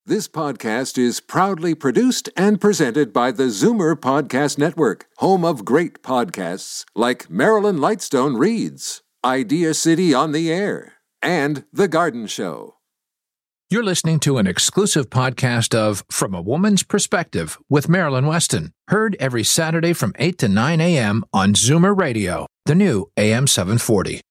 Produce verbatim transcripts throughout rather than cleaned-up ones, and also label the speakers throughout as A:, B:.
A: This podcast is proudly produced and presented by the Zoomer Podcast Network, home of great podcasts like Marilyn Lightstone Reads, Idea City on the Air, and The Garden Show.
B: You're listening to an exclusive podcast of From a Woman's Perspective with Marilyn Weston, heard every Saturday from eight to nine a.m. on Zoomer Radio, the new A M seven forty.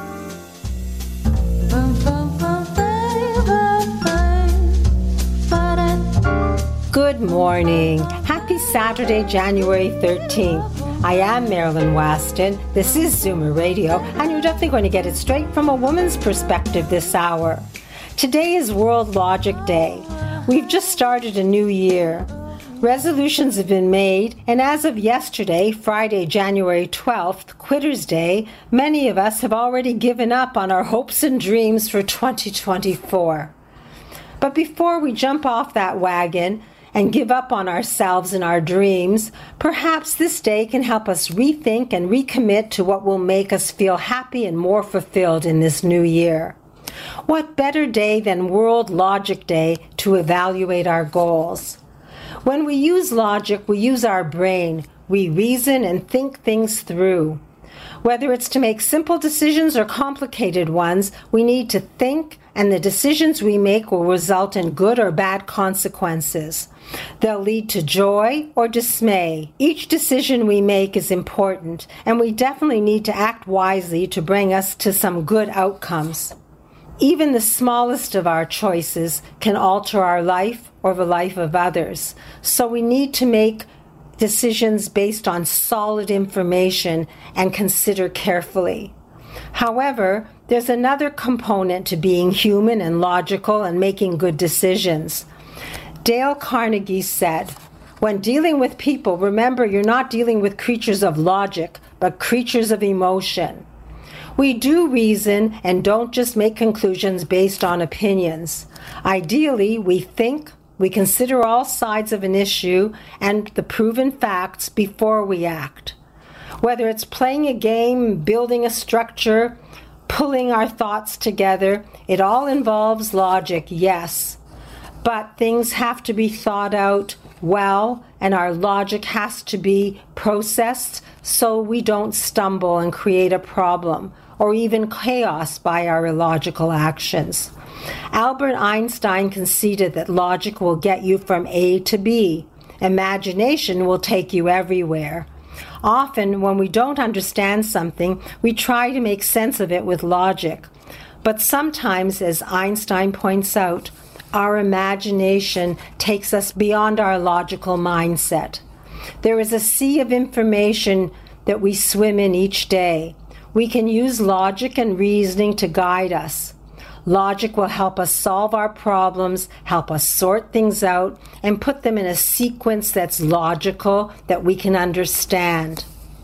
C: Good morning. Happy Saturday, January thirteenth. I am Marilyn Weston. This is Zoomer Radio, and you're definitely going to get it straight from a woman's perspective this hour. Today is World Logic Day. We've just started a new year. Resolutions have been made, and as of yesterday, Friday, January twelfth, Quitter's Day, many of us have already given up on our hopes and dreams for twenty twenty-four. But before we jump off that wagon and give up on ourselves and our dreams, perhaps this day can help us rethink and recommit to what will make us feel happy and more fulfilled in this new year. What better day than World Logic Day to evaluate our goals? When we use logic, we use our brain. We reason and think things through. Whether it's to make simple decisions or complicated ones, we need to think, and the decisions we make will result in good or bad consequences. They'll lead to joy or dismay. Each decision we make is important, and we definitely need to act wisely to bring us to some good outcomes. Even the smallest of our choices can alter our life or the life of others, so we need to make decisions based on solid information and consider carefully. However, there's another component to being human and logical and making good decisions. Dale Carnegie said, "When dealing with people, remember you're not dealing with creatures of logic, but creatures of emotion." We do reason and don't just make conclusions based on opinions. Ideally, we think, we consider all sides of an issue and the proven facts before we act. Whether it's playing a game, building a structure, pulling our thoughts together, it all involves logic, yes. But things have to be thought out well, and our logic has to be processed so we don't stumble and create a problem or even chaos by our illogical actions. Albert Einstein conceded that logic will get you from A to B. Imagination will take you everywhere. Often, when we don't understand something, we try to make sense of it with logic. But sometimes, as Einstein points out, our imagination takes us beyond our logical mindset. There is a sea of information that we swim in each day. We can use logic and reasoning to guide us. Logic will help us solve our problems, help us sort things out, and put them in a sequence that's logical, that we can understand.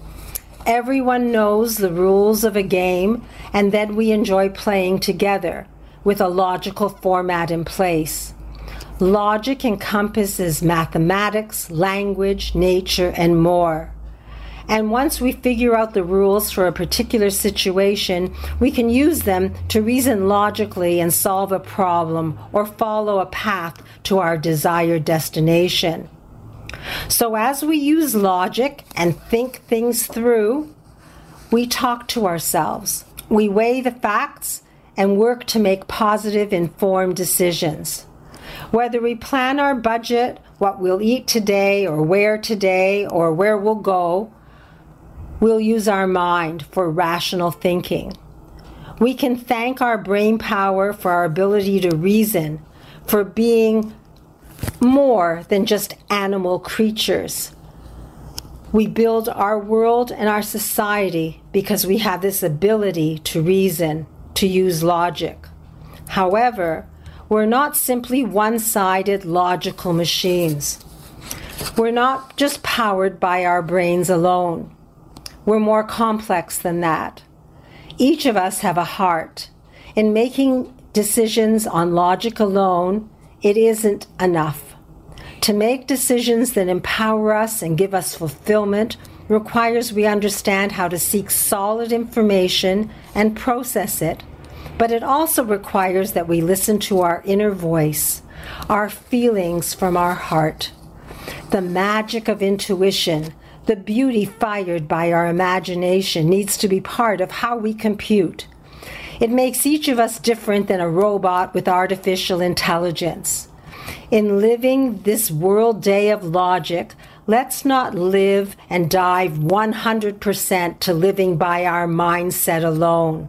C: Everyone knows the rules of a game, and then we enjoy playing together with a logical format in place. Logic encompasses mathematics, language, nature, and more. And once we figure out the rules for a particular situation, we can use them to reason logically and solve a problem or follow a path to our desired destination. So as we use logic and think things through, we talk to ourselves. We weigh the facts and work to make positive, informed decisions. Whether we plan our budget, what we'll eat today, or where today, or where we'll go, we'll use our mind for rational thinking. We can thank our brain power for our ability to reason, for being more than just animal creatures. We build our world and our society because we have this ability to reason, to use logic. However, we're not simply one-sided logical machines. We're not just powered by our brains alone. We're more complex than that. Each of us have a heart. In making decisions on logic alone, it isn't enough. To make decisions that empower us and give us fulfillment requires we understand how to seek solid information and process it, but it also requires that we listen to our inner voice, our feelings from our heart. The magic of intuition, the beauty fired by our imagination, needs to be part of how we compute. It makes each of us different than a robot with artificial intelligence. In living this world day of logic, let's not live and dive one hundred percent to living by our mindset alone.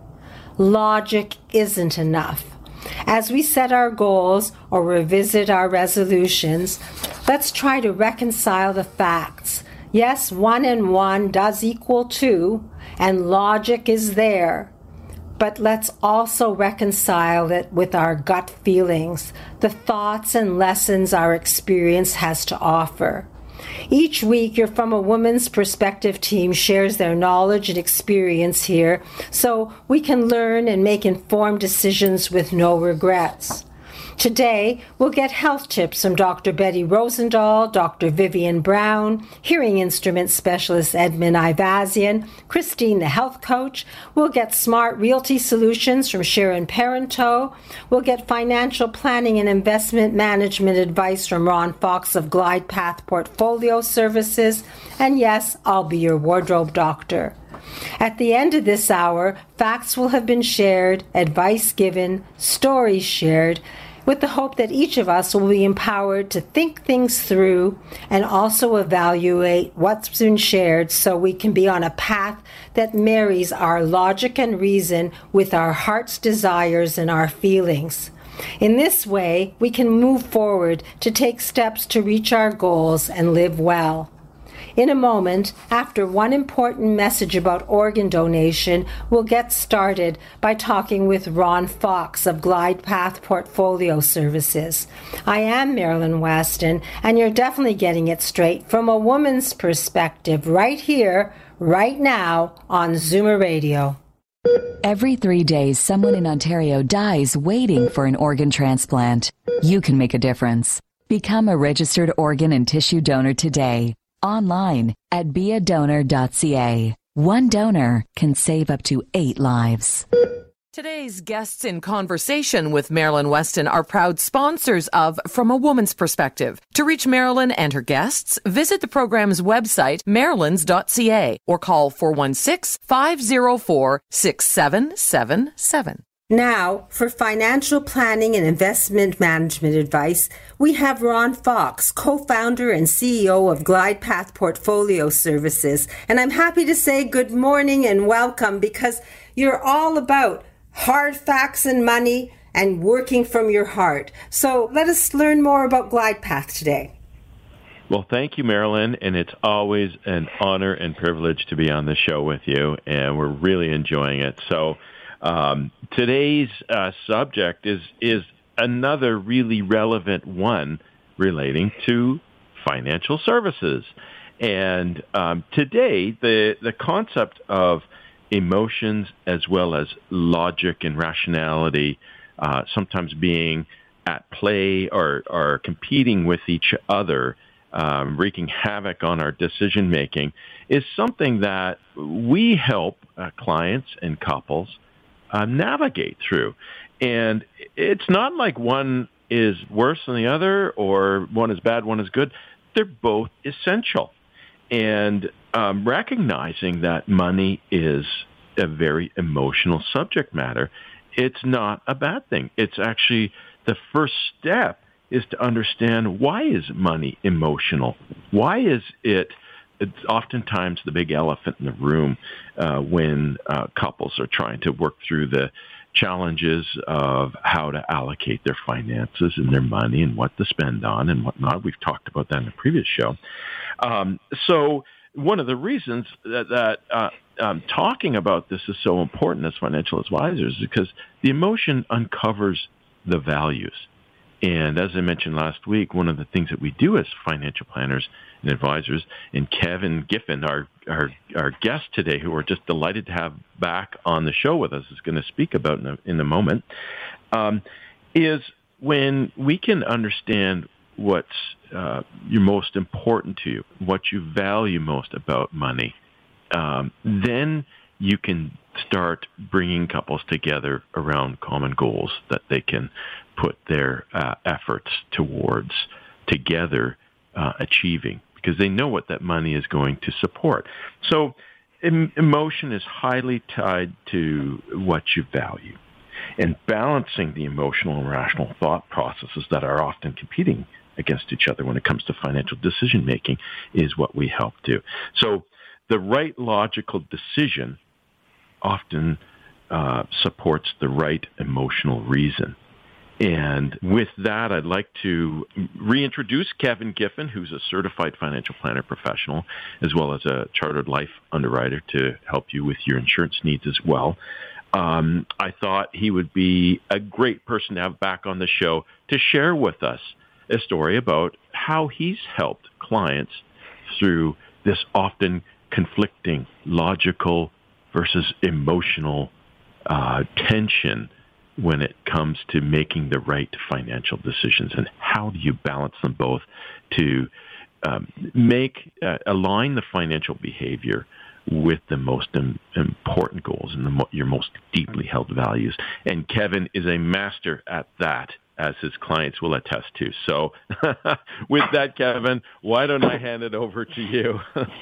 C: Logic isn't enough. As we set our goals or revisit our resolutions, let's try to reconcile the facts. Yes, one and one does equal two, and logic is there. But let's also reconcile it with our gut feelings, the thoughts and lessons our experience has to offer. Each week, your From a Woman's Perspective team shares their knowledge and experience here so we can learn and make informed decisions with no regrets. Today, we'll get health tips from Doctor Betty Rosendahl, Doctor Vivian Brown, hearing instrument specialist Edmund Ivazian, Christine the health coach. We'll get smart realty solutions from Sharon Parenteau. We'll get financial planning and investment management advice from Ron Fox of Glide Path Portfolio Services. And yes, I'll be your wardrobe doctor. At the end of this hour, facts will have been shared, advice given, stories shared, with the hope that each of us will be empowered to think things through and also evaluate what's been shared so we can be on a path that marries our logic and reason with our heart's desires and our feelings. In this way, we can move forward to take steps to reach our goals and live well. In a moment, after one important message about organ donation, we'll get started by talking with Ron Fox of Glide Path Portfolio Services. I am Marilyn Weston, and you're definitely getting it straight from a woman's perspective right here, right now on Zoomer Radio.
D: Every three days, someone in Ontario dies waiting for an organ transplant. You can make a difference. Become a registered organ and tissue donor today. Online at be a donor dot c a. One donor can save up to eight lives.
E: Today's guests in conversation with Marilyn Weston are proud sponsors of From a Woman's Perspective. To reach Marilyn and her guests, visit the program's website, marilyns dot c a, or call four one six, five zero four, six seven seven seven.
C: Now, for financial planning and investment management advice, we have Ron Fox, co-founder and C E O of Glide Path Portfolio Services. And I'm happy to say good morning and welcome, because you're all about hard facts and money and working from your heart. So let us learn more about Glide Path today.
F: Well, thank you, Marilyn, and it's always an honor and privilege to be on the show with you, and we're really enjoying it. So Um, today's uh, subject is is another really relevant one relating to financial services. And um, today, the, the concept of emotions as well as logic and rationality uh, sometimes being at play or, or competing with each other, um, wreaking havoc on our decision-making, is something that we help uh, clients and couples Uh, navigate through. And it's not like one is worse than the other or one is bad, one is good. They're both essential. And um, recognizing that money is a very emotional subject matter, it's not a bad thing. It's actually the first step is to understand, why is money emotional? Why is it It's oftentimes the big elephant in the room uh, when uh, couples are trying to work through the challenges of how to allocate their finances and their money and what to spend on and whatnot. We've talked about that in the previous show. Um, so one of the reasons that, that uh, um, talking about this is so important as financial advisors is because the emotion uncovers the values. And as I mentioned last week, one of the things that we do as financial planners and advisors, and Kevin Giffen, our, our, our guest today, who we're just delighted to have back on the show with us, is going to speak about in a, in a moment, um, is when we can understand what's uh, your most important to you, what you value most about money, um, then you can start bringing couples together around common goals that they can put their uh, efforts towards together uh, achieving, because they know what that money is going to support. So em- emotion is highly tied to what you value, and balancing the emotional and rational thought processes that are often competing against each other when it comes to financial decision making is what we help do. So the right logical decision often uh, supports the right emotional reason. And with that, I'd like to reintroduce Kevin Giffen, who's a certified financial planner professional, as well as a chartered life underwriter to help you with your insurance needs as well. Um, I thought he would be a great person to have back on the show to share with us a story about how he's helped clients through this often conflicting logical versus emotional uh, tension when it comes to making the right financial decisions, and how do you balance them both to um, make uh, align the financial behavior with the most im- important goals and the mo- your most deeply held values. And Kevin is a master at that, as his clients will attest to. So with that, Kevin, why don't I hand it over to you?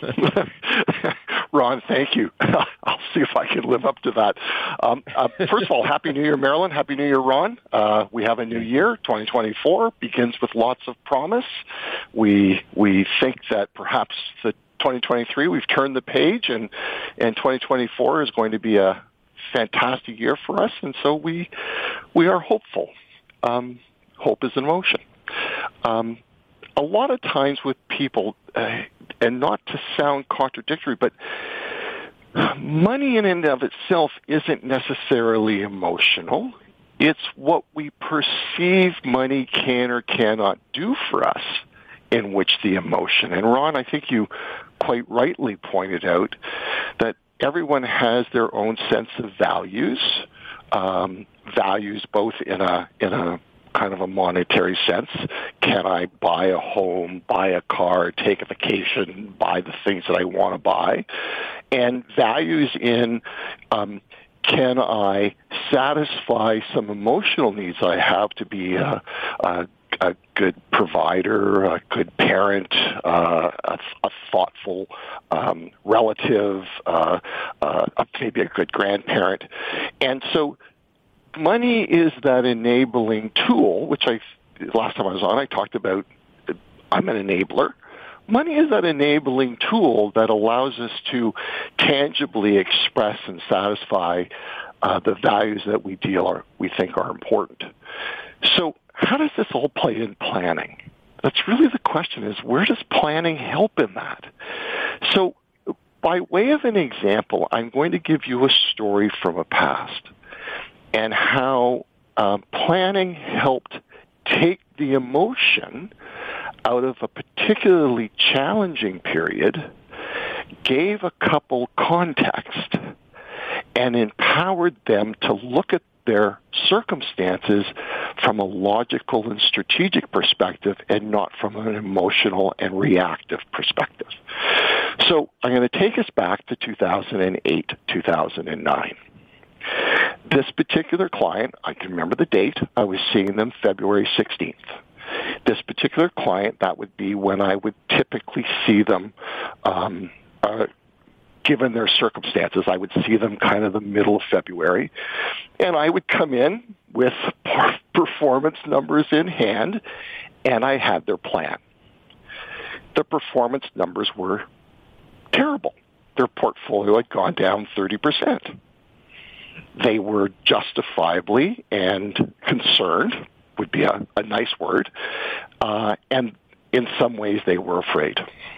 G: Ron, thank you. I'll see if I can live up to that. Um, uh, first of all, Happy New Year, Marilyn. Happy New Year, Ron. Uh, we have a new year. twenty twenty-four begins with lots of promise. We we think that perhaps the twenty twenty-three, we've turned the page, and, and twenty twenty-four is going to be a fantastic year for us, and so we we are hopeful. Um, hope is in motion. Um, a lot of times with people, uh, and not to sound contradictory, but money in and of itself isn't necessarily emotional. It's what we perceive money can or cannot do for us in which the emotion. And Ron, I think you quite rightly pointed out that everyone has their own sense of values, um, values both in a in a kind of a monetary sense. Can I buy a home, buy a car, take a vacation, buy the things that I want to buy? And values in um, can I satisfy some emotional needs I have to be a, a a good provider, a good parent, uh, a, a thoughtful um, relative, uh, uh, maybe a good grandparent. And so money is that enabling tool, which I, last time I was on, I talked about I'm an enabler. Money is that enabling tool that allows us to tangibly express and satisfy uh, the values that we deal are, we think are important. So how does this all play in planning? That's really the question, is where does planning help in that? So by way of an example, I'm going to give you a story from a past and how uh, planning helped take the emotion out of a particularly challenging period, gave a couple context, and empowered them to look at their circumstances from a logical and strategic perspective and not from an emotional and reactive perspective. So I'm going to take us back to two thousand eight, two thousand nine. This particular client, I can remember the date, I was seeing them February sixteenth. This particular client, that would be when I would typically see them, um, uh, given their circumstances. I would see them kind of the middle of February, and I would come in with performance numbers in hand, and I had their plan. The performance numbers were terrible. Their portfolio had gone down thirty percent. They were justifiably and concerned, would be a, a nice word, uh, and in some ways they were afraid.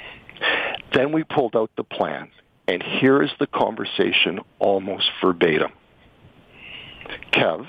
G: Then we pulled out the plan, and here is the conversation almost verbatim. Kev,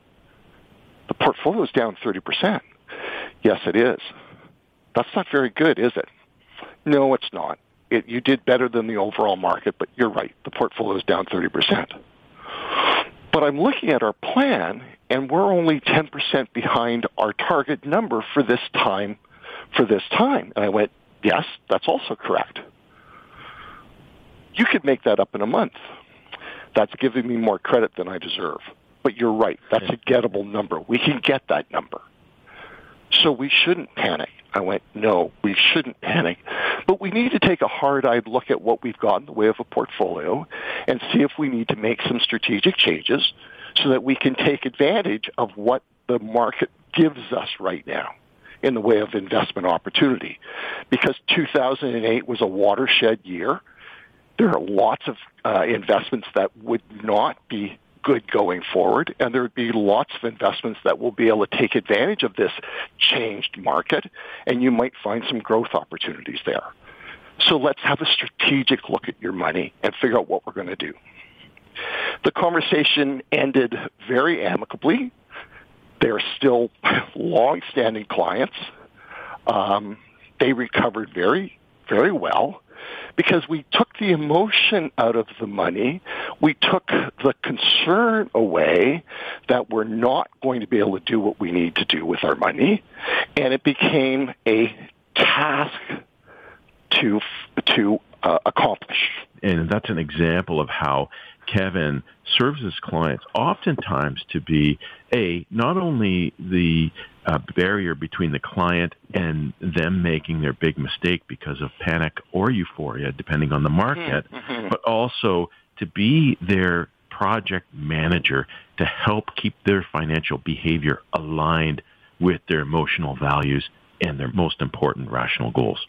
G: the portfolio is down thirty percent. Yes, it is. That's not very good, is it? No, it's not. It, you did better than the overall market, but you're right. The portfolio is down thirty percent. But I'm looking at our plan, and we're only ten percent behind our target number for this time, for this time. And I went, yes, that's also correct. You could make that up in a month. That's giving me more credit than I deserve. But you're right. That's a gettable number. We can get that number. So we shouldn't panic. I went, no, we shouldn't panic. But we need to take a hard-eyed look at what we've got in the way of a portfolio and see if we need to make some strategic changes so that we can take advantage of what the market gives us right now in the way of investment opportunity. Because two thousand eight was a watershed year. There are lots of uh, investments that would not be good going forward, and there would be lots of investments that will be able to take advantage of this changed market, and you might find some growth opportunities there. So let's have a strategic look at your money and figure out what we're going to do. The conversation ended very amicably. They're still long-standing clients. Um, they recovered very, very well. Because we took the emotion out of the money, we took the concern away that we're not going to be able to do what we need to do with our money, and it became a task to to uh, accomplish.
F: And that's an example of how Kevin serves his clients oftentimes to be, A, not only the uh, barrier between the client and them making their big mistake because of panic or euphoria, depending on the market, mm-hmm. but also to be their project manager to help keep their financial behavior aligned with their emotional values and their most important rational goals.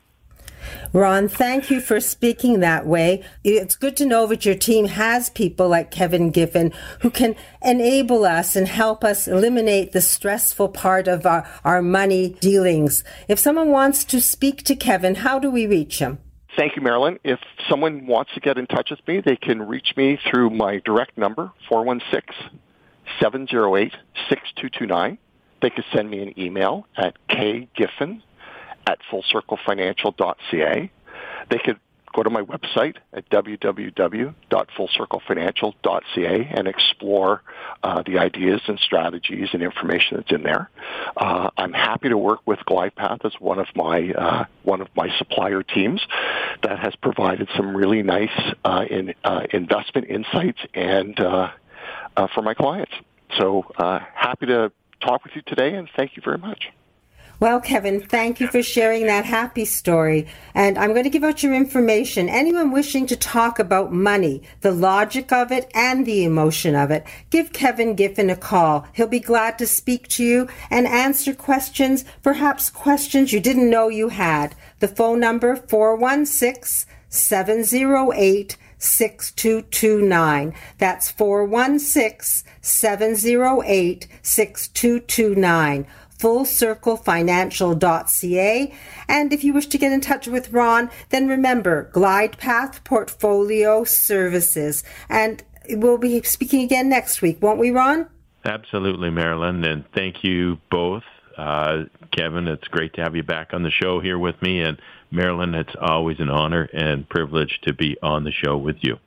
C: Ron, thank you for speaking that way. It's good to know that your team has people like Kevin Giffen who can enable us and help us eliminate the stressful part of our, our money dealings. If someone wants to speak to Kevin, how do we reach him?
G: Thank you, Marilyn. If someone wants to get in touch with me, they can reach me through my direct number, four one six, seven zero eight, six two two nine. They could send me an email at kgiffen at full circle financial dot c a. They could go to my website at w w w dot full circle financial dot c a and explore uh, the ideas and strategies and information that's in there. Uh, I'm happy to work with GlidePath as one of my uh, one of my supplier teams that has provided some really nice uh, in, uh, investment insights and uh, uh, for my clients. So uh, happy to talk with you today, and thank you very much.
C: Well, Kevin, thank you for sharing that happy story. And I'm going to give out your information. Anyone wishing to talk about money, the logic of it and the emotion of it, give Kevin Giffen a call. He'll be glad to speak to you and answer questions, perhaps questions you didn't know you had. The phone number, four one six, seven zero eight, six two two nine. That's four one six, seven zero eight, six two two nine. full circle financial dot c a. And if you wish to get in touch with Ron, then remember GlidePath Portfolio Services. And we'll be speaking again next week, won't we, Ron?
F: Absolutely, Marilyn. And thank you both. Uh, Kevin, it's great to have you back on the show here with me. And Marilyn, it's always an honor and privilege to be on the show with you.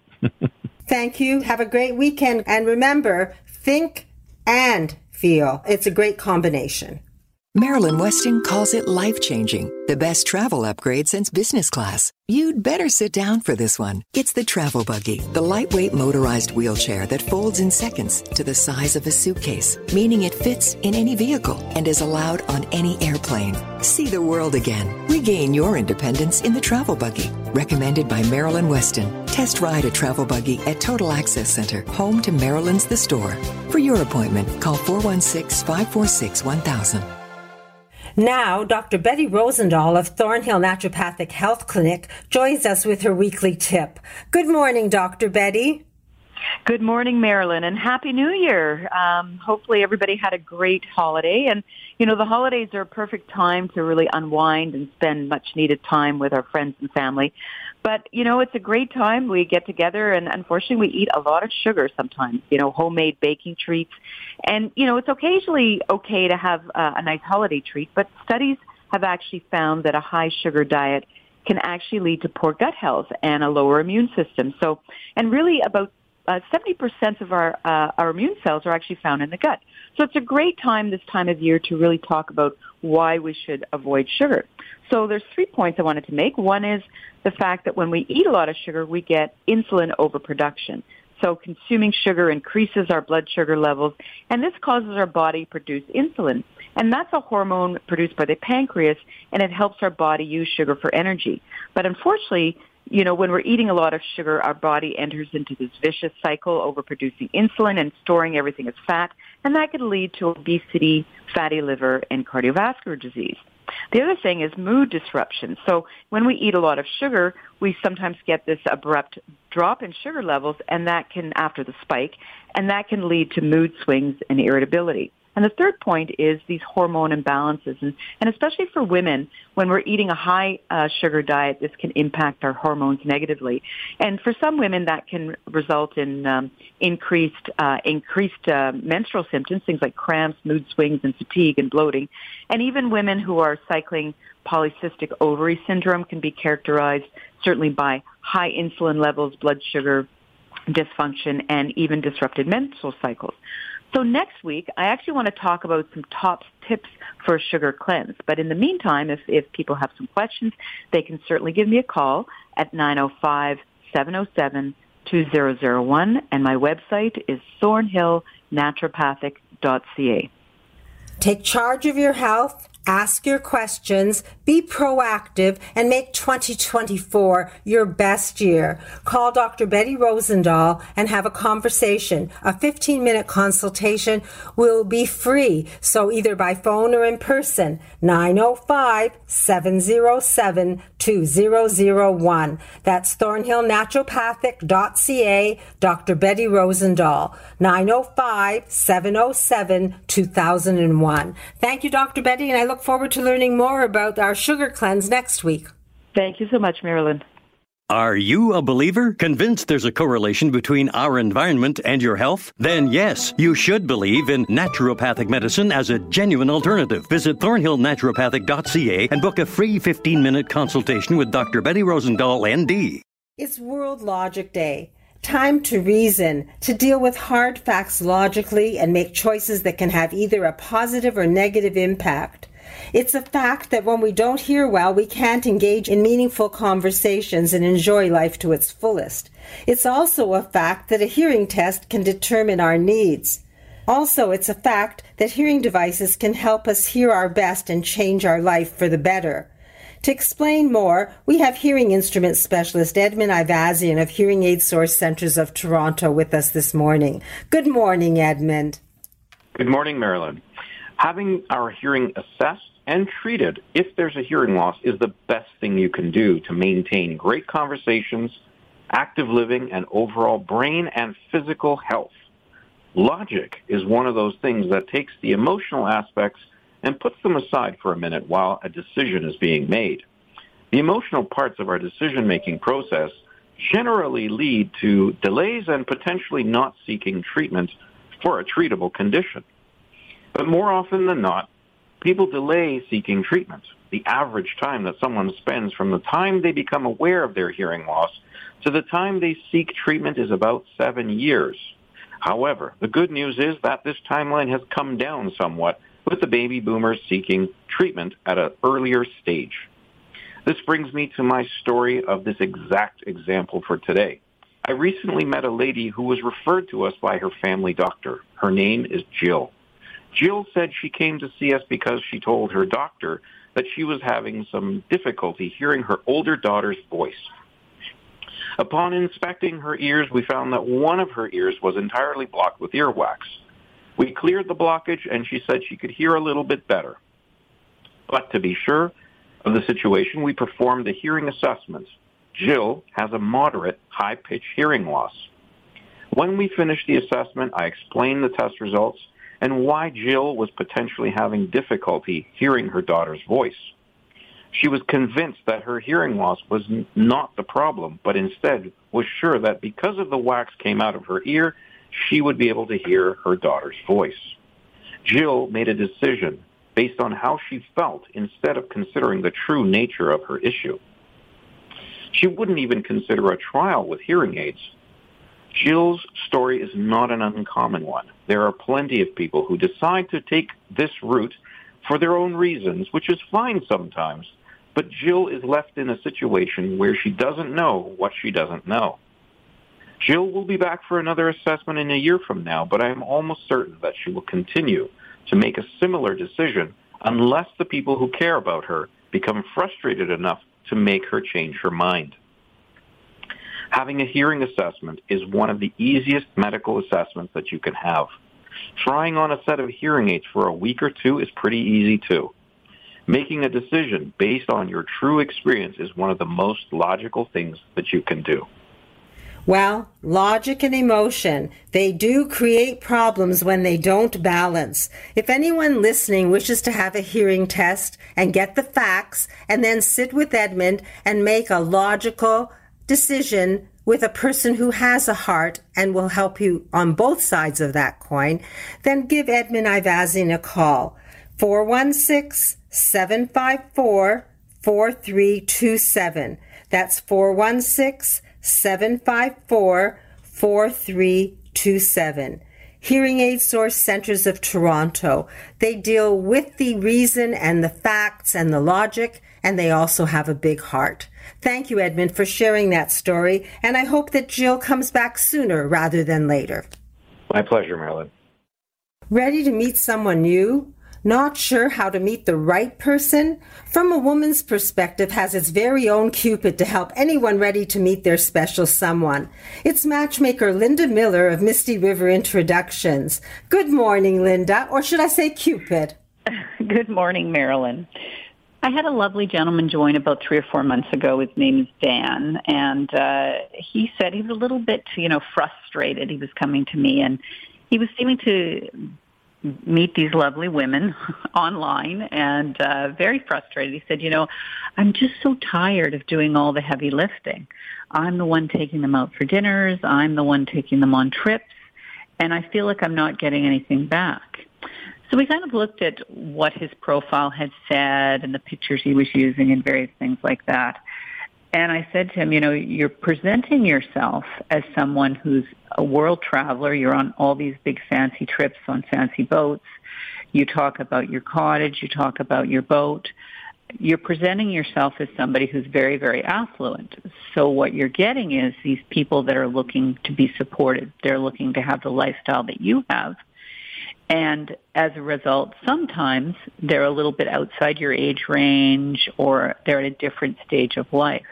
C: Thank you. Have a great weekend. And remember, think and feel. It's a great combination.
H: Marilyn Weston calls it life-changing, the best travel upgrade since business class. You'd better sit down for this one. It's the Travel Buggy, the lightweight motorized wheelchair that folds in seconds to the size of a suitcase, meaning it fits in any vehicle and is allowed on any airplane. See the world again. Regain your independence in the Travel Buggy. Recommended by Marilyn Weston. Test ride a Travel Buggy at Total Access Center, home to Marilyn's The Store. For your appointment, call four one six, five four six, one thousand.
C: Now, Doctor Betty Rosendahl of Thornhill Naturopathic Health Clinic joins us with her weekly tip. Good morning, Doctor Betty.
I: Good morning, Marilyn, and Happy New Year. Um, hopefully everybody had a great holiday. And, you know, the holidays are a perfect time to really unwind and spend much-needed time with our friends and family. But, you know, it's a great time. We get together, and unfortunately we eat a lot of sugar sometimes, you know, homemade baking treats. And, you know, it's occasionally okay to have uh, a nice holiday treat, but studies have actually found that a high-sugar diet can actually lead to poor gut health and a lower immune system. So, and really about uh, seventy percent of our, uh, our immune cells are actually found in the gut. So it's a great time this time of year to really talk about why we should avoid sugar. So there's three points I wanted to make. One is the fact that when we eat a lot of sugar, we get insulin overproduction. So consuming sugar increases our blood sugar levels, and this causes our body to produce insulin. And that's a hormone produced by the pancreas, and it helps our body use sugar for energy. But unfortunately, you know, when we're eating a lot of sugar, our body enters into this vicious cycle, overproducing insulin and storing everything as fat, and that can lead to obesity, fatty liver, and cardiovascular disease. The other thing is mood disruption. So when we eat a lot of sugar, we sometimes get this abrupt drop in sugar levels, and that can, after the spike, and that can lead to mood swings and irritability. And the third point is these hormone imbalances, and, and especially for women, when we're eating a high uh, sugar diet, this can impact our hormones negatively. And for some women, that can result in um, increased uh, increased uh, menstrual symptoms, things like cramps, mood swings, and fatigue and bloating. And even women who are cycling polycystic ovary syndrome can be characterized certainly by high insulin levels, blood sugar dysfunction, and even disrupted menstrual cycles. So next week, I actually want to talk about some top tips for a sugar cleanse. But in the meantime, if, if people have some questions, they can certainly give me a call at nine oh five, seven oh seven, two oh oh one. And my website is thornhill naturopathic dot c a.
C: Take charge of your health. Ask your questions, be proactive, and make twenty twenty-four your best year. Call Doctor Betty Rosendahl and have a conversation. A fifteen-minute consultation will be free, so either by phone or in person. nine oh five, seven oh seven, two oh oh one. That's thornhill naturopathic dot c a, Doctor Betty Rosendahl. nine oh five, seven oh seven, two oh one. Thank you, Doctor Betty, and I look forward to learning more about our sugar cleanse next week.
I: Thank you so much, Marilyn.
J: Are you a believer? Convinced there's a correlation between our environment and your health? Then yes, you should believe in naturopathic medicine as a genuine alternative. Visit thornhill naturopathic dot c a and book a free fifteen-minute consultation with Doctor Betty Rosendahl, N D.
C: It's World Logic Day. Time to reason, to deal with hard facts logically and make choices that can have either a positive or negative impact. It's a fact that when we don't hear well, we can't engage in meaningful conversations and enjoy life to its fullest. It's also a fact that a hearing test can determine our needs. Also, it's a fact that hearing devices can help us hear our best and change our life for the better. To explain more, we have hearing instrument specialist Edmund Ivazian of Hearing Aid Source Centres of Toronto with us this morning. Good morning, Edmund.
K: Good morning, Marilyn. Having our hearing assessed and treated if there's a hearing loss is the best thing you can do to maintain great conversations, active living, and overall brain and physical health. Logic is one of those things that takes the emotional aspects and puts them aside for a minute while a decision is being made. The emotional parts of our decision-making process generally lead to delays and potentially not seeking treatment for a treatable condition. But more often than not, people delay seeking treatment. The average time that someone spends from the time they become aware of their hearing loss to the time they seek treatment is about seven years. However, the good news is that this timeline has come down somewhat with the baby boomers seeking treatment at an earlier stage. This brings me to my story of this exact example for today. I recently met a lady who was referred to us by her family doctor. Her name is Jill. Jill said she came to see us because she told her doctor that she was having some difficulty hearing her older daughter's voice. Upon inspecting her ears, we found that one of her ears was entirely blocked with earwax. We cleared the blockage, and she said she could hear a little bit better. But to be sure of the situation, we performed a hearing assessment. Jill has a moderate high-pitch hearing loss. When we finished the assessment, I explained the test results and why Jill was potentially having difficulty hearing her daughter's voice. She was convinced that her hearing loss was n- not the problem, but instead was sure that because of the wax came out of her ear, she would be able to hear her daughter's voice. Jill made a decision based on how she felt instead of considering the true nature of her issue. She wouldn't even consider a trial with hearing aids. Jill's story is not an uncommon one. There are plenty of people who decide to take this route for their own reasons, which is fine sometimes, but Jill is left in a situation where she doesn't know what she doesn't know. Jill will be back for another assessment in a year from now, but I am almost certain that she will continue to make a similar decision unless the people who care about her become frustrated enough to make her change her mind. Having a hearing assessment is one of the easiest medical assessments that you can have. Trying on a set of hearing aids for a week or two is pretty easy too. Making a decision based on your true experience is one of the most logical things that you can do.
C: Well, logic and emotion, they do create problems when they don't balance. If anyone listening wishes to have a hearing test and get the facts and then sit with Edmund and make a logical decision with a person who has a heart and will help you on both sides of that coin, then give Edmund Ivazian a call. four one six, seven five four, four three two seven. That's four one six, seven five four, four three two seven. Hearing Aid Source Centers of Toronto. They deal with the reason and the facts and the logic, and they also have a big heart. Thank you, Edmund, for sharing that story, and I hope that Jill comes back sooner rather than later.
K: My pleasure, Marilyn.
C: Ready to meet someone new? Not sure how to meet the right person? From a Woman's Perspective has its very own Cupid to help anyone ready to meet their special someone. It's matchmaker Linda Miller of Misty River Introductions. Good morning, Linda, or should I say Cupid?
L: Good morning, Marilyn. I had a lovely gentleman join about three or four months ago. His name is Dan, and uh, he said he was a little bit, you know, frustrated. He was coming to me, and he was seeming to meet these lovely women online and uh, very frustrated. He said, you know, I'm just so tired of doing all the heavy lifting. I'm the one taking them out for dinners. I'm the one taking them on trips. And I feel like I'm not getting anything back. So we kind of looked at what his profile had said and the pictures he was using and various things like that. And I said to him, you know, you're presenting yourself as someone who's a world traveler. You're on all these big fancy trips on fancy boats. You talk about your cottage. You talk about your boat. You're presenting yourself as somebody who's very, very affluent. So what you're getting is these people that are looking to be supported. They're looking to have the lifestyle that you have. And as a result, sometimes they're a little bit outside your age range or they're at a different stage of life.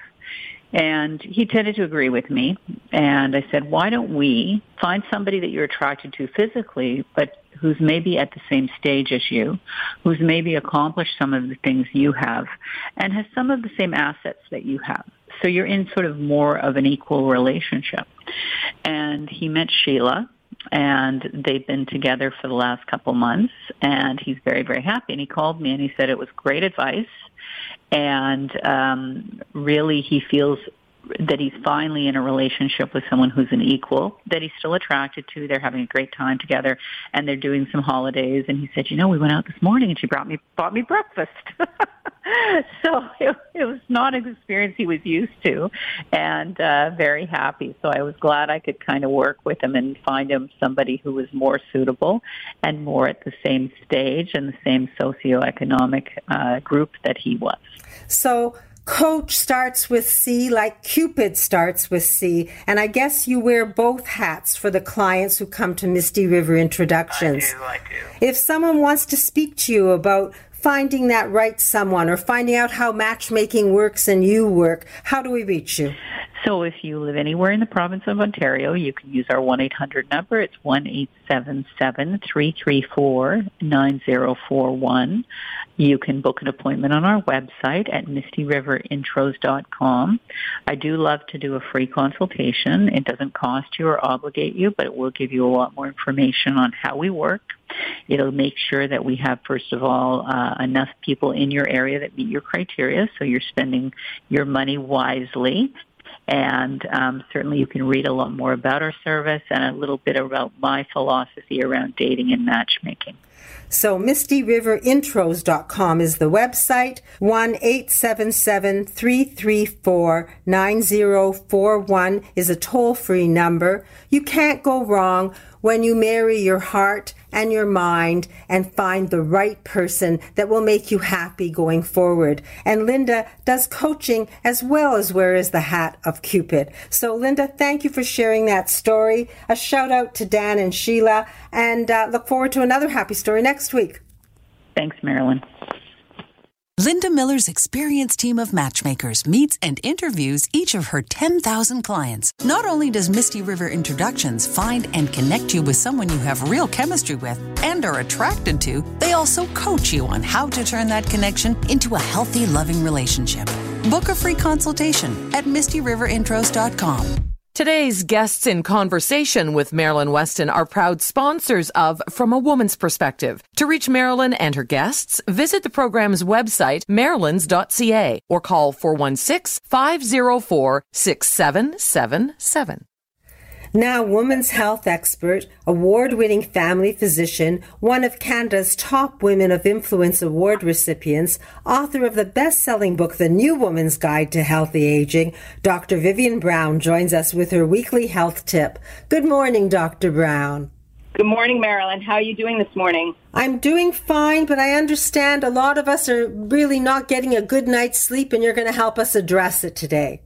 L: And he tended to agree with me. And I said, why don't we find somebody that you're attracted to physically, but who's maybe at the same stage as you, who's maybe accomplished some of the things you have, and has some of the same assets that you have. So you're in sort of more of an equal relationship. And he met Sheila, and they've been together for the last couple months, and he's very, very happy. And he called me and he said it was great advice. And um, really he feels that he's finally in a relationship with someone who's an equal, that he's still attracted to. They're having a great time together, and they're doing some holidays. And he said, you know, we went out this morning and she brought me bought me breakfast. So it, it was not an experience he was used to, and uh, very happy. So I was glad I could kind of work with him and find him somebody who was more suitable and more at the same stage and the same socioeconomic uh, group that he was.
C: So Coach starts with C like Cupid starts with C. And I guess you wear both hats for the clients who come to Misty River Introductions.
L: I do, I do.
C: If someone wants to speak to you about finding that right someone or finding out how matchmaking works and you work, how do we reach you?
L: So if you live anywhere in the province of Ontario, you can use our one eight hundred number. It's one eight seven seven, three three four, nine zero four one. You can book an appointment on our website at misty river intros dot com. I do love to do a free consultation. It doesn't cost you or obligate you, but it will give you a lot more information on how we work. It'll make sure that we have, first of all, uh, enough people in your area that meet your criteria, so you're spending your money wisely. And um, certainly you can read a lot more about our service and a little bit about my philosophy around dating and matchmaking.
C: So misty river intros dot com is the website. one eight seven seven, three three four, nine zero four one is a toll-free number. You can't go wrong when you marry your heart and your mind and find the right person that will make you happy going forward. And Linda does coaching as well as wears the hat of Cupid. So Linda, thank you for sharing that story. A shout out to Dan and Sheila, and uh, look forward to another happy story next week.
L: Thanks, Marilyn.
M: Linda Miller's experienced team of matchmakers meets and interviews each of her ten thousand clients. Not only does Misty River Introductions find and connect you with someone you have real chemistry with and are attracted to, they also coach you on how to turn that connection into a healthy, loving relationship. Book a free consultation at misty river intros dot com.
E: Today's guests in conversation with Marilyn Weston are proud sponsors of From a Woman's Perspective. To reach Marilyn and her guests, visit the program's website, marilyns dot c a, or call four one six, five zero four, six seven seven seven.
C: Now, women's health expert, award-winning family physician, one of Canada's top Women of Influence Award recipients, author of the best-selling book, The New Woman's Guide to Healthy Aging, Doctor Vivian Brown joins us with her weekly health tip. Good morning, Doctor Brown.
N: Good morning, Marilyn. How are you doing this morning?
C: I'm doing fine, but I understand a lot of us are really not getting a good night's sleep, and you're going to help us address it today.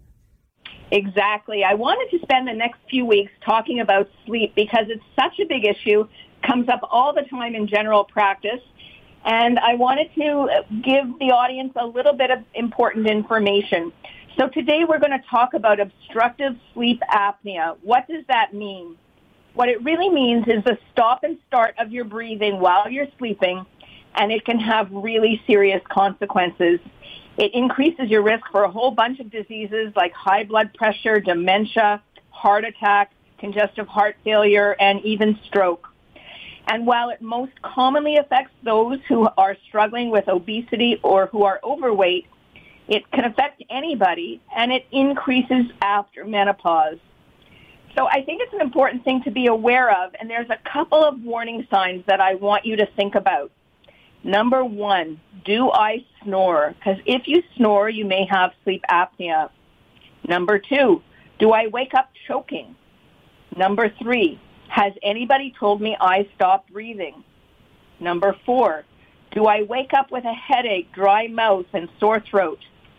N: Exactly. I wanted to spend the next few weeks talking about sleep because it's such a big issue, comes up all the time in general practice, and I wanted to give the audience a little bit of important information. So today we're going to talk about obstructive sleep apnea. What does that mean? What it really means is the stop and start of your breathing while you're sleeping, and it can have really serious consequences. It increases your risk for a whole bunch of diseases like high blood pressure, dementia, heart attack, congestive heart failure, and even stroke. And while it most commonly affects those who are struggling with obesity or who are overweight, it can affect anybody, and it increases after menopause. So I think it's an important thing to be aware of, and there's a couple of warning signs that I want you to think about. Number one, do I snore? Because if you snore, you may have sleep apnea. Number two, do I wake up choking? Number three, has anybody told me I stopped breathing? Number four, do I wake up with a headache, dry mouth, and sore throat?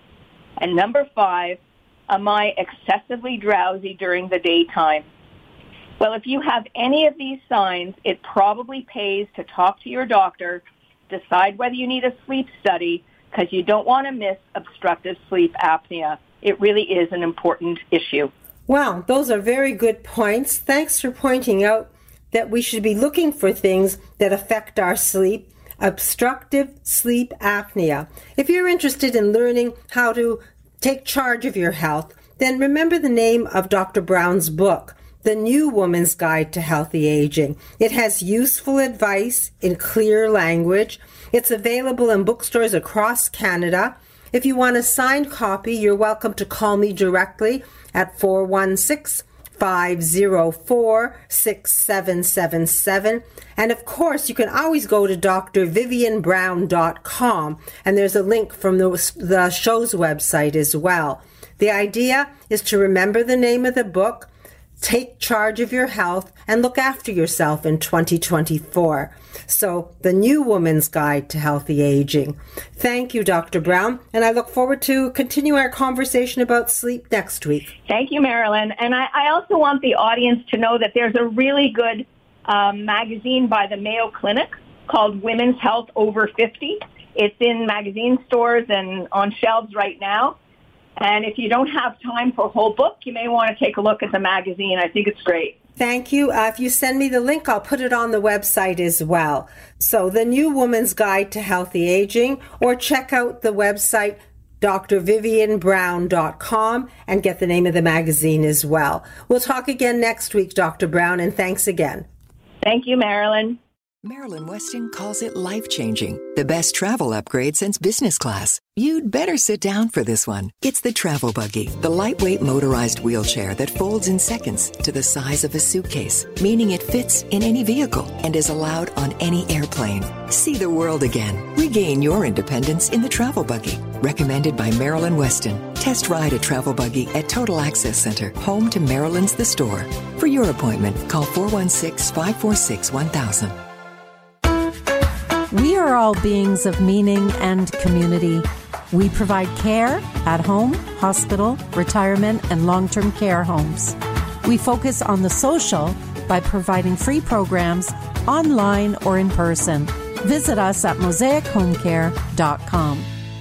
N: And number five, am I excessively drowsy during the daytime? Well, if you have any of these signs, it probably pays to talk to your doctor, decide whether you need a sleep study, because you don't want to miss obstructive sleep apnea. It really is an important issue.
C: Wow, those are very good points. Thanks for pointing out that we should be looking for things that affect our sleep. Obstructive sleep apnea. If you're interested in learning how to take charge of your health, then remember the name of Doctor Brown's book, The New Woman's Guide to Healthy Aging. It has useful advice in clear language. It's available in bookstores across Canada. If you want a signed copy, you're welcome to call me directly at four one six, five zero four, six seven seven seven. And of course, you can always go to d r vivian brown dot com, and there's a link from the, the show's website as well. The idea is to remember the name of the book, take charge of your health, and look after yourself in twenty twenty-four. So, The New Woman's Guide to Healthy Aging. Thank you, Doctor Brown, and I look forward to continue our conversation about sleep next week.
N: Thank you, Marilyn. And I, I also want the audience to know that there's a really good um, magazine by the Mayo Clinic called Women's Health Over fifty. It's in magazine stores and on shelves right now. And if you don't have time for a whole book, you may want to take a look at the magazine. I think it's great.
C: Thank you. Uh, if you send me the link, I'll put it on the website as well. So, The New Woman's Guide to Healthy Aging, or check out the website d r vivian brown dot com and get the name of the magazine as well. We'll talk again next week, Doctor Brown, and thanks again.
N: Thank you, Marilyn.
H: Marilyn Weston calls it life-changing, the best travel upgrade since business class. You'd better sit down for this one. It's the Travel Buggy, the lightweight motorized wheelchair that folds in seconds to the size of a suitcase, meaning it fits in any vehicle and is allowed on any airplane. See the world again. Regain your independence in the Travel Buggy. Recommended by Marilyn Weston. Test ride a Travel Buggy at Total Access Center, home to Marilyn's The Store. For your appointment, call four one six, five four six, one thousand.
O: We are all beings of meaning and community. We provide care at home, hospital, retirement, and long-term care homes. We focus on the social by providing free programs online or in person. Visit us at mosaic home care dot com.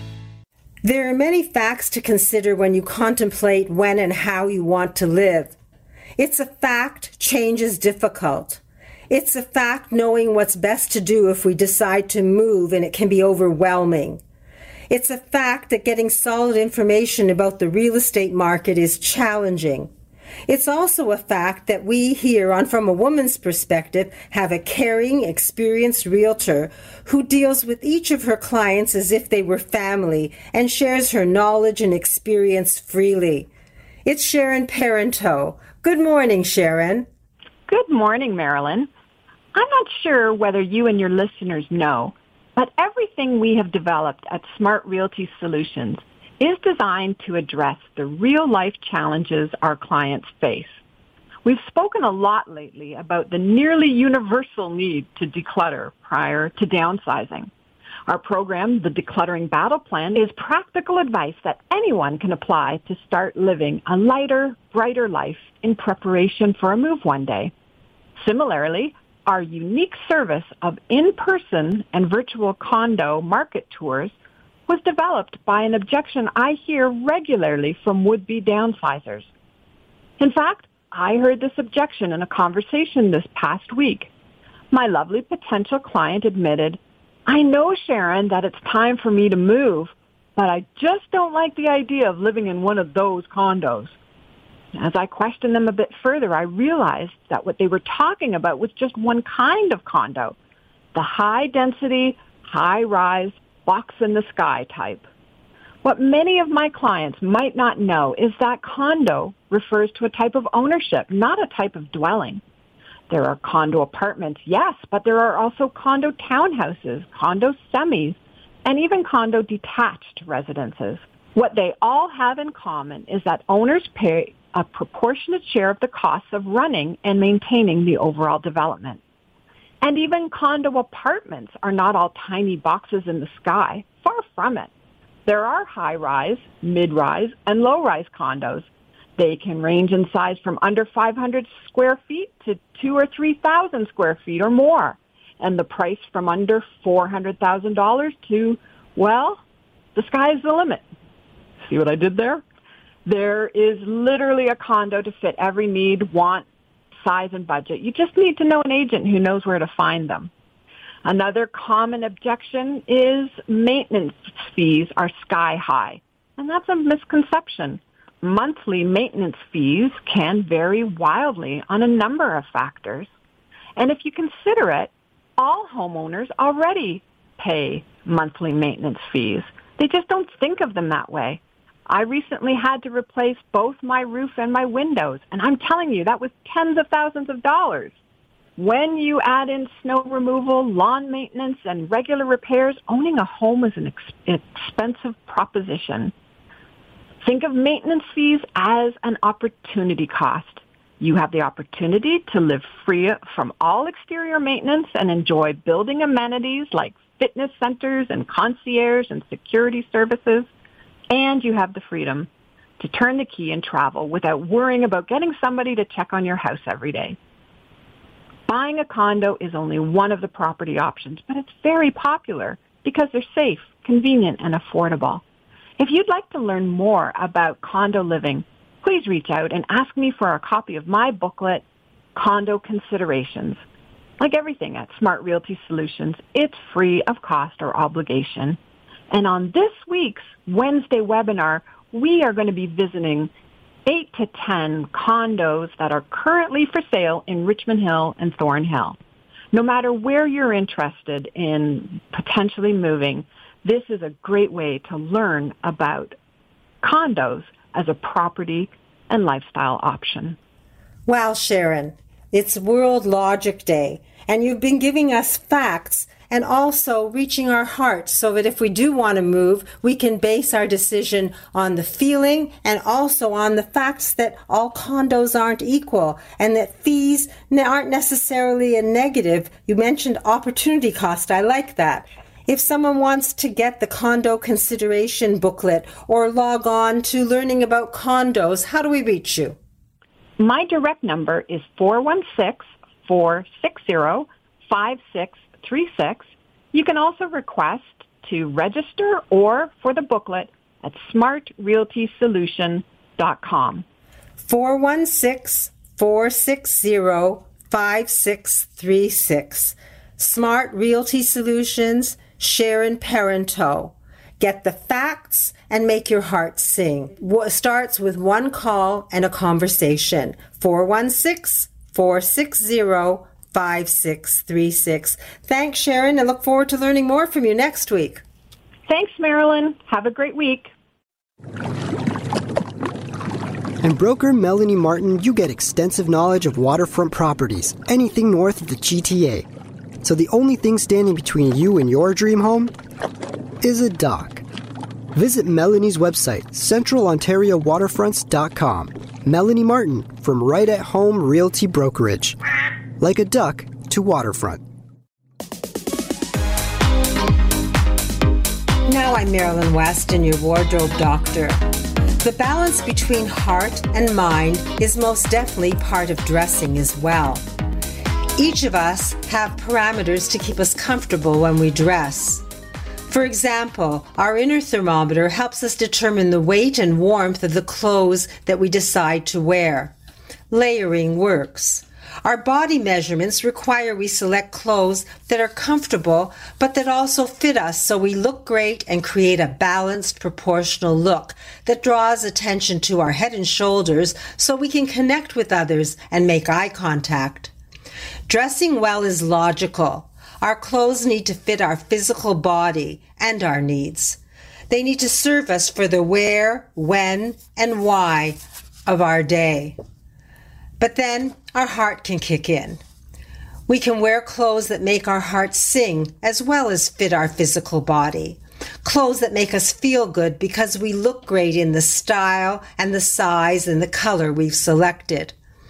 C: There are many facts to consider when you contemplate when and how you want to live. It's a fact change is difficult. It's a fact knowing what's best to do if we decide to move, and it can be overwhelming. It's a fact that getting solid information about the real estate market is challenging. It's also a fact that we here on From a Woman's Perspective have a caring, experienced realtor who deals with each of her clients as if they were family and shares her knowledge and experience freely. It's Sharon Parenteau. Good morning, Sharon.
P: Good morning, Marilyn. I'm not sure whether you and your listeners know, but everything we have developed at Smart Realty Solutions is designed to address the real-life challenges our clients face. We've spoken a lot lately about the nearly universal need to declutter prior to downsizing. Our program, the Decluttering Battle Plan, is practical advice that anyone can apply to start living a lighter, brighter life in preparation for a move one day. Similarly, our unique service of in-person and virtual condo market tours was developed by an objection I hear regularly from would-be downsizers. In fact, I heard this objection in a conversation this past week. My lovely potential client admitted, "I know, Sharon, that it's time for me to move, but I just don't like the idea of living in one of those condos." As I questioned them a bit further, I realized that what they were talking about was just one kind of condo, the high-density, high-rise, box-in-the-sky type. What many of my clients might not know is that condo refers to a type of ownership, not a type of dwelling. There are condo apartments, yes, but there are also condo townhouses, condo semis, and even condo detached residences. What they all have in common is that owners pay a proportionate share of the costs of running and maintaining the overall development. And even condo apartments are not all tiny boxes in the sky. Far from it. There are high-rise, mid-rise, and low-rise condos. They can range in size from under five hundred square feet to two or three thousand square feet or more. And the price from under four hundred thousand dollars to, well, the sky's the limit. See what I did there? There is literally a condo to fit every need, want, size, and budget. You just need to know an agent who knows where to find them. Another common objection is maintenance fees are sky high. And that's a misconception. Monthly maintenance fees can vary wildly on a number of factors. And if you consider it, all homeowners already pay monthly maintenance fees. They just don't think of them that way. I recently had to replace both my roof and my windows, and I'm telling you, that was tens of thousands of dollars. When you add in snow removal, lawn maintenance, and regular repairs, owning a home is an ex- expensive proposition. Think of maintenance fees as an opportunity cost. You have the opportunity to live free from all exterior maintenance and enjoy building amenities like fitness centers and concierge and security services. And you have the freedom to turn the key and travel without worrying about getting somebody to check on your house every day. Buying a condo is only one of the property options, but it's very popular because they're safe, convenient, and affordable. If you'd like to learn more about condo living, please reach out and ask me for a copy of my booklet, Condo Considerations. Like everything at Smart Realty Solutions, it's free of cost or obligation. And on this week's Wednesday webinar, we are going to be visiting eight to ten condos that are currently for sale in Richmond Hill and Thornhill. No matter where you're interested in potentially moving, this is a great way to learn about condos as a property and lifestyle option.
C: Well, Sharon, it's World Logic Day, and you've been giving us facts and also reaching our hearts so that if we do want to move, we can base our decision on the feeling and also on the facts that all condos aren't equal and that fees aren't necessarily a negative. You mentioned opportunity cost. I like that. If someone wants to get the condo consideration booklet or log on to learning about condos, how do we reach you?
P: My direct number is four one six, four six zero, five six three six. You can also request to register or for the booklet at smart realty solution dot com.
C: four one six, four six zero, five six three six. Smart Realty Solutions, Sharon Parenteau. Get the facts and make your heart sing. It starts with one call and a conversation. four one six, four six zero, five six three six. Thanks, Sharon. I look forward to learning more from you next week.
P: Thanks, Marilyn. Have a great week.
Q: And broker Melanie Martin, you get extensive knowledge of waterfront properties, anything north of the G T A. So the only thing standing between you and your dream home is a dock. Visit Melanie's website, central ontario waterfronts dot com. Melanie Martin from Right at Home Realty Brokerage. Like a duck to waterfront.
C: Now I'm Marilyn Weston, your wardrobe doctor. The balance between heart and mind is most definitely part of dressing as well. Each of us have parameters to keep us comfortable when we dress. For example, our inner thermometer helps us determine the weight and warmth of the clothes that we decide to wear. Layering works. Our body measurements require we select clothes that are comfortable, but that also fit us so we look great and create a balanced, proportional look that draws attention to our head and shoulders so we can connect with others and make eye contact. Dressing well is logical. Our clothes need to fit our physical body and our needs. They need to serve us for the where, when, and why of our day. But then our heart can kick in. We can wear clothes that make our hearts sing as well as fit our physical body. Clothes that make us feel good because we look great in the style and the size and the color we've selected.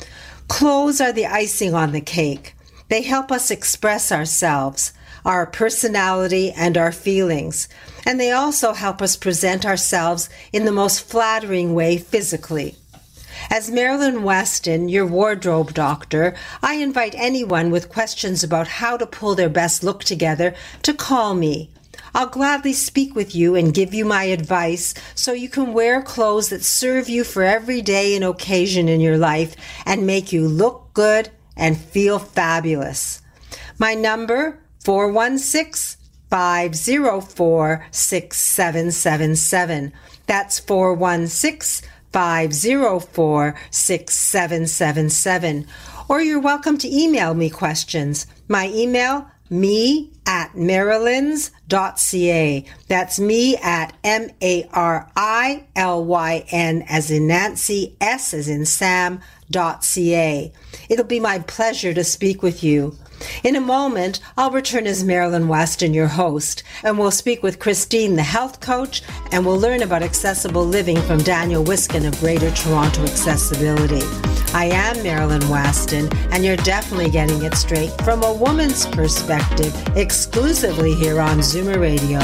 C: Clothes are the icing on the cake. They help us express ourselves, our personality, and our feelings. And they also help us present ourselves in the most flattering way physically. As Marilyn Weston, your wardrobe doctor, I invite anyone with questions about how to pull their best look together to call me. I'll gladly speak with you and give you my advice so you can wear clothes that serve you for every day and occasion in your life and make you look good and feel fabulous. My number, four one six, five zero four, six seven seven seven. That's four one six, five zero four, six seven seven seven. Or you're welcome to email me questions. My email, me at marilyns dot c a. That's me at M A R I L Y N as in Nancy, S as in Sam, dot C A. It'll be my pleasure to speak with you. In a moment, I'll return as Marilyn Weston, your host, and we'll speak with Christine, the health coach, and we'll learn about accessible living from Daniel Wiskin of Greater Toronto Accessibility. I am Marilyn Weston, and you're definitely getting it straight from a woman's perspective, exclusively here on Zoomer Radio.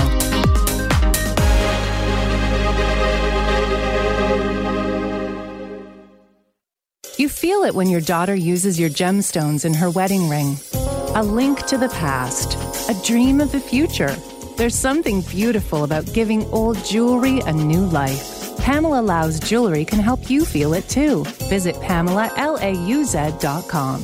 R: You feel it when your daughter uses your gemstones in her wedding ring. A link to the past, a dream of the future. There's something beautiful about giving old jewelry a new life. Pamela Lauz Jewelry can help you feel it too. Visit Pamela Lauz dot com.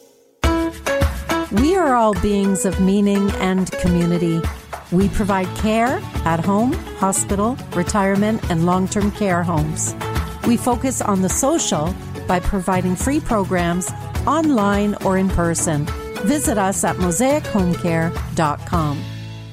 O: We are all beings of meaning and community. We provide care at home, hospital, retirement, and long-term care homes. We focus on the social by providing free programs online or in person. Visit us at mosaic home care dot com.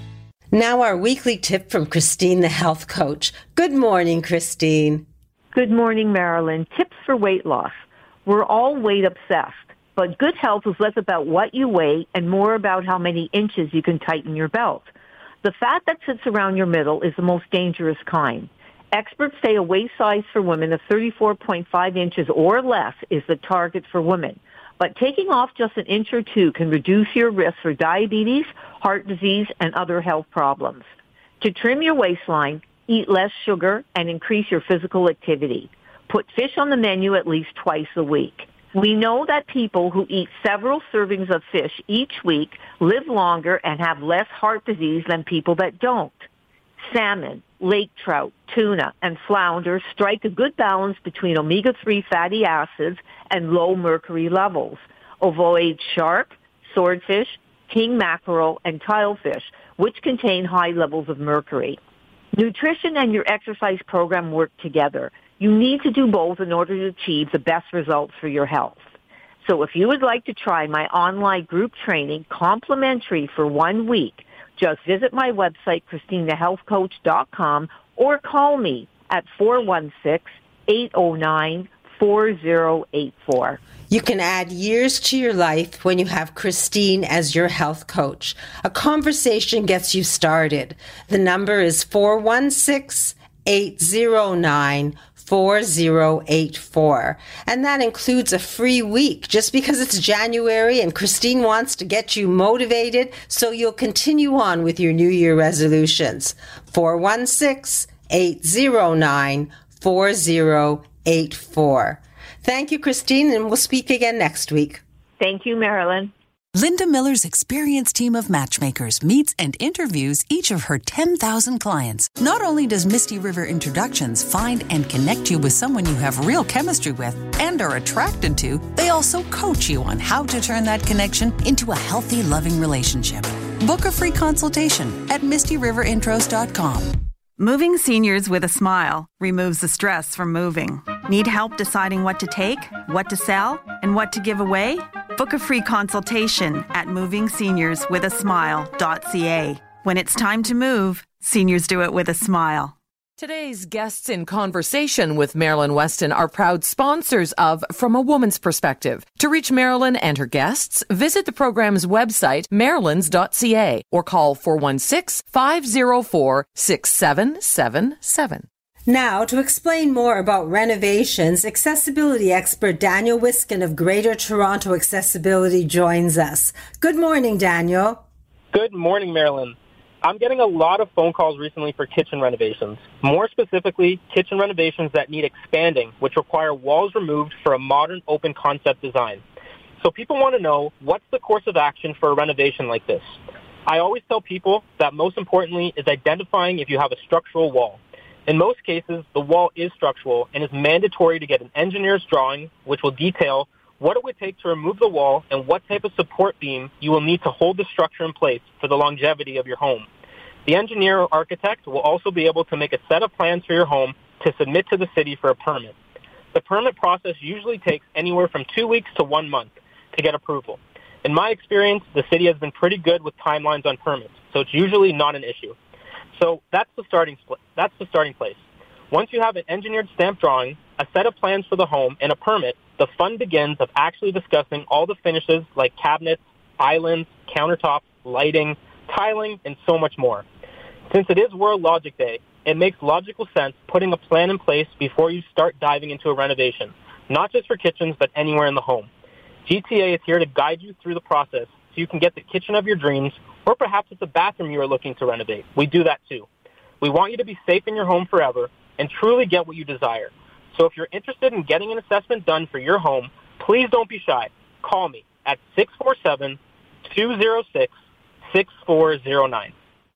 C: Now our weekly tip from Christine, the health coach. Good morning, Christine.
S: Good morning, Marilyn. Tips for weight loss. We're all weight obsessed, but good health is less about what you weigh and more about how many inches you can tighten your belt. The fat that sits around your middle is the most dangerous kind. Experts say a waist size for women of thirty-four point five inches or less is the target for women. But taking off just an inch or two can reduce your risk for diabetes, heart disease, and other health problems. To trim your waistline, eat less sugar and increase your physical activity. Put fish on the menu at least twice a week. We know that people who eat several servings of fish each week live longer and have less heart disease than people that don't. Salmon, lake trout, tuna, and flounder strike a good balance between omega three fatty acids and low mercury levels. Avoid shark, swordfish, king mackerel, and tilefish, which contain high levels of mercury. Nutrition and your exercise program work together. You need to do both in order to achieve the best results for your health. So if you would like to try my online group training complimentary for one week, just visit my website, christine the health coach dot com, or call me at four one six, eight oh nine, four oh eight four.
C: You can add years to your life when you have Christine as your health coach. A conversation gets you started. The number is four one six, eight oh nine, four oh eight four. And that includes a free week just because it's January and Christine wants to get you motivated so you'll continue on with your New Year resolutions. four one six, eight oh nine, four oh eight four. Thank you, Christine, and we'll speak again next week.
S: Thank you, Marilyn.
M: Linda Miller's experienced team of matchmakers meets and interviews each of her ten thousand clients. Not only does Misty River Introductions find and connect you with someone you have real chemistry with and are attracted to, they also coach you on how to turn that connection into a healthy, loving relationship. Book a free consultation at misty river intros dot com.
T: Moving seniors with a smile removes the stress from moving. Need help deciding what to take, what to sell, and what to give away? Book a free consultation at moving seniors with a smile dot c a. When it's time to move, seniors do it with a smile.
E: Today's guests in conversation with Marilyn Weston are proud sponsors of From a Woman's Perspective. To reach Marilyn and her guests, visit the program's website, marilyns dot c a, or call four one six, five oh four, six seven seven seven.
C: Now, to explain more about renovations, accessibility expert Daniel Wiskin of Greater Toronto Accessibility joins us. Good morning, Daniel.
U: Good morning, Marilyn. I'm getting a lot of phone calls recently for kitchen renovations. More specifically, kitchen renovations that need expanding, which require walls removed for a modern open concept design. So people want to know, what's the course of action for a renovation like this? I always tell people that most importantly is identifying if you have a structural wall. In most cases, the wall is structural and is mandatory to get an engineer's drawing, which will detail what it would take to remove the wall and what type of support beam you will need to hold the structure in place for the longevity of your home. The engineer or architect will also be able to make a set of plans for your home to submit to the city for a permit. The permit process usually takes anywhere from two weeks to one month to get approval. In my experience, the city has been pretty good with timelines on permits, so it's usually not an issue. So that's the starting that's the starting place. Once you have an engineered stamp drawing, a set of plans for the home, and a permit, the fun begins of actually discussing all the finishes like cabinets, islands, countertops, lighting, tiling, and so much more. Since it is World Logic Day, it makes logical sense putting a plan in place before you start diving into a renovation, not just for kitchens, but anywhere in the home. G T A is here to guide you through the process so you can get the kitchen of your dreams, or perhaps it's a bathroom you are looking to renovate. We do that too. We want you to be safe in your home forever and truly get what you desire. So if you're interested in getting an assessment done for your home, please don't be shy. Call me at six four seven, two oh six, six four oh nine.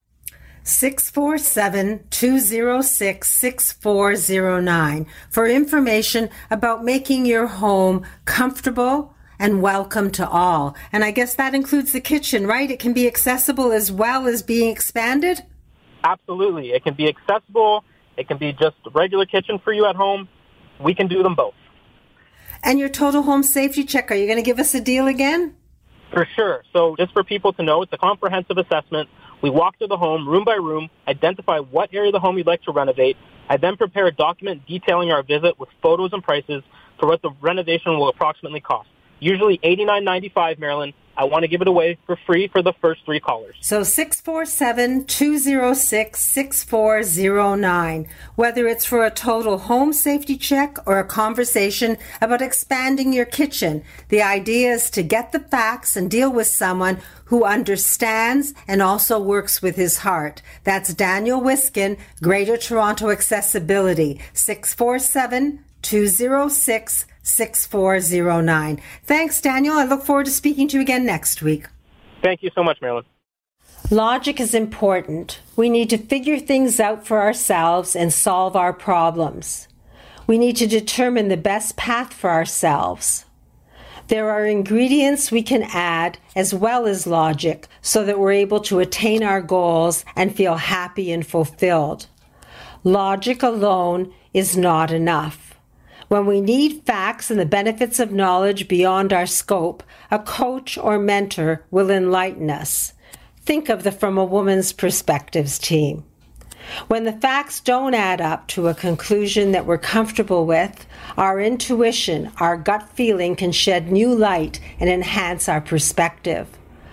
C: six four seven, two oh six, six four oh nine for information about making your home comfortable and welcome to all. And I guess that includes the kitchen, right? It can be accessible as well as being expanded?
U: Absolutely. It can be accessible. It can be just a regular kitchen for you at home. We can do them both.
C: And your total home safety check, are you going to give us a deal again?
U: For sure. So just for people to know, it's a comprehensive assessment. We walk through the home, room by room, identify what area of the home you'd like to renovate. I then prepare a document detailing our visit with photos and prices for what the renovation will approximately cost. Usually eighty-nine ninety-five, Marilyn. I want to give it away for free for the first three callers.
C: So six four seven, two oh six, six four oh nine. Whether it's for a total home safety check or a conversation about expanding your kitchen, the idea is to get the facts and deal with someone who understands and also works with his heart. That's Daniel Wiskin, Greater Toronto Accessibility, six four seven, two oh six, six four oh nine. Thanks, Daniel. I look forward to speaking to you again next week.
U: Thank you so much, Marilyn.
C: Logic is important. We need to figure things out for ourselves and solve our problems. We need to determine the best path for ourselves. There are ingredients we can add as well as logic so that we're able to attain our goals and feel happy and fulfilled. Logic alone is not enough. When we need facts and the benefits of knowledge beyond our scope, a coach or mentor will enlighten us. Think of the From a Woman's Perspectives team. When the facts don't add up to a conclusion that we're comfortable with, our intuition, our gut feeling can shed new light and enhance our perspective.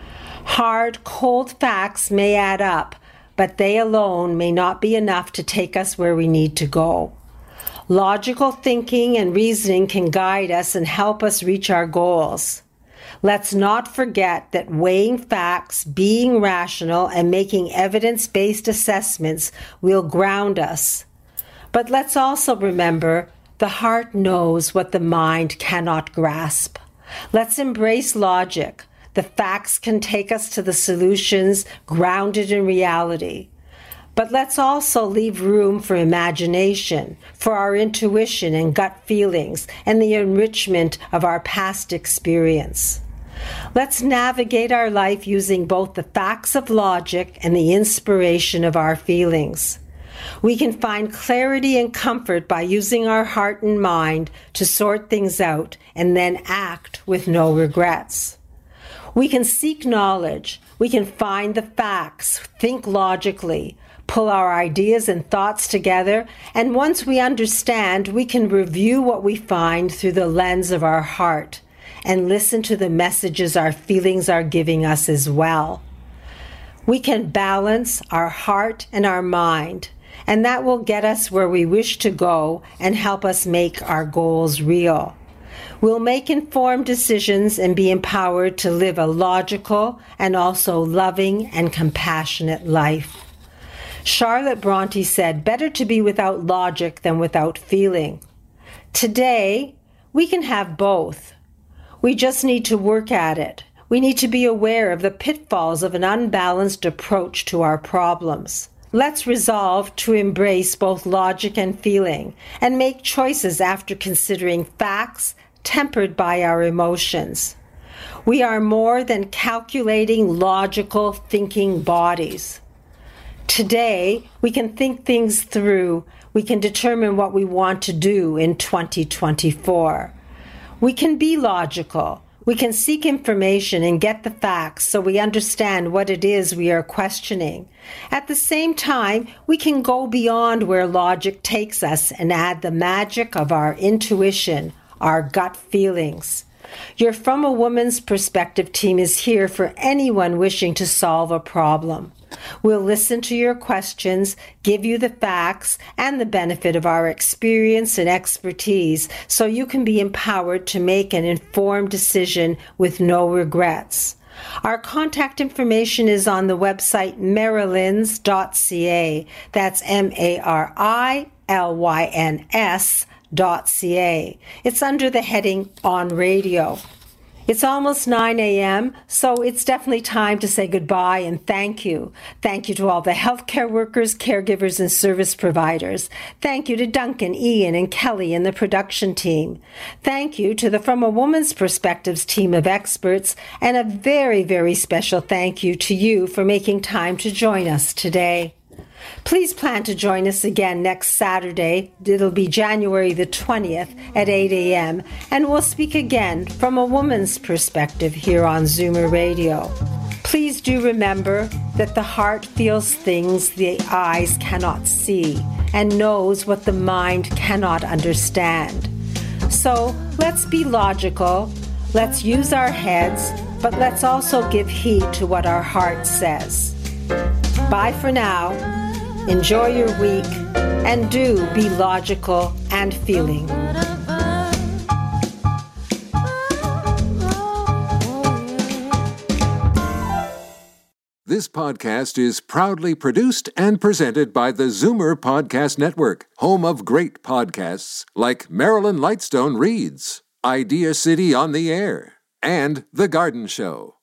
C: Hard, cold facts may add up, but they alone may not be enough to take us where we need to go. Logical thinking and reasoning can guide us and help us reach our goals. Let's not forget that weighing facts, being rational, and making evidence-based assessments will ground us. But let's also remember the heart knows what the mind cannot grasp. Let's embrace logic. The facts can take us to the solutions grounded in reality. But let's also leave room for imagination, for our intuition and gut feelings, and the enrichment of our past experience. Let's navigate our life using both the facts of logic and the inspiration of our feelings. We can find clarity and comfort by using our heart and mind to sort things out and then act with no regrets. We can seek knowledge. We can find the facts, think logically, pull our ideas and thoughts together, and once we understand, we can review what we find through the lens of our heart and listen to the messages our feelings are giving us as well. We can balance our heart and our mind, and that will get us where we wish to go and help us make our goals real. We'll make informed decisions and be empowered to live a logical and also loving and compassionate life. Charlotte Bronte said, "Better to be without logic than without feeling." Today, we can have both. We just need to work at it. We need to be aware of the pitfalls of an unbalanced approach to our problems. Let's resolve to embrace both logic and feeling and make choices after considering facts tempered by our emotions. We are more than calculating, logical, thinking bodies. Today, we can think things through. We can determine what we want to do in twenty twenty-four. We can be logical. We can seek information and get the facts so we understand what it is we are questioning. At the same time, we can go beyond where logic takes us and add the magic of our intuition, our gut feelings. Your From a Woman's Perspective team is here for anyone wishing to solve a problem. We'll listen to your questions, give you the facts and the benefit of our experience and expertise so you can be empowered to make an informed decision with no regrets. Our contact information is on the website marilyns dot c a. That's M A R I L Y N S dot C A. It's under the heading On Radio. It's almost nine a.m., so it's definitely time to say goodbye and thank you. Thank you to all the healthcare workers, caregivers, and service providers. Thank you to Duncan, Ian, and Kelly and the production team. Thank you to the From a Woman's Perspectives team of experts, and a very, very special thank you to you for making time to join us today. Please plan to join us again next Saturday. It'll be January the twentieth at eight a.m. and we'll speak again from a woman's perspective here on Zoomer Radio. Please do remember that the heart feels things the eyes cannot see and knows what the mind cannot understand. So let's be logical, let's use our heads, but let's also give heed to what our heart says. Bye for now. Enjoy your week, and do be logical and feeling.
A: This podcast is proudly produced and presented by the Zoomer Podcast Network, home of great podcasts like Marilyn Lightstone Reads, Idea City on the Air, and The Garden Show.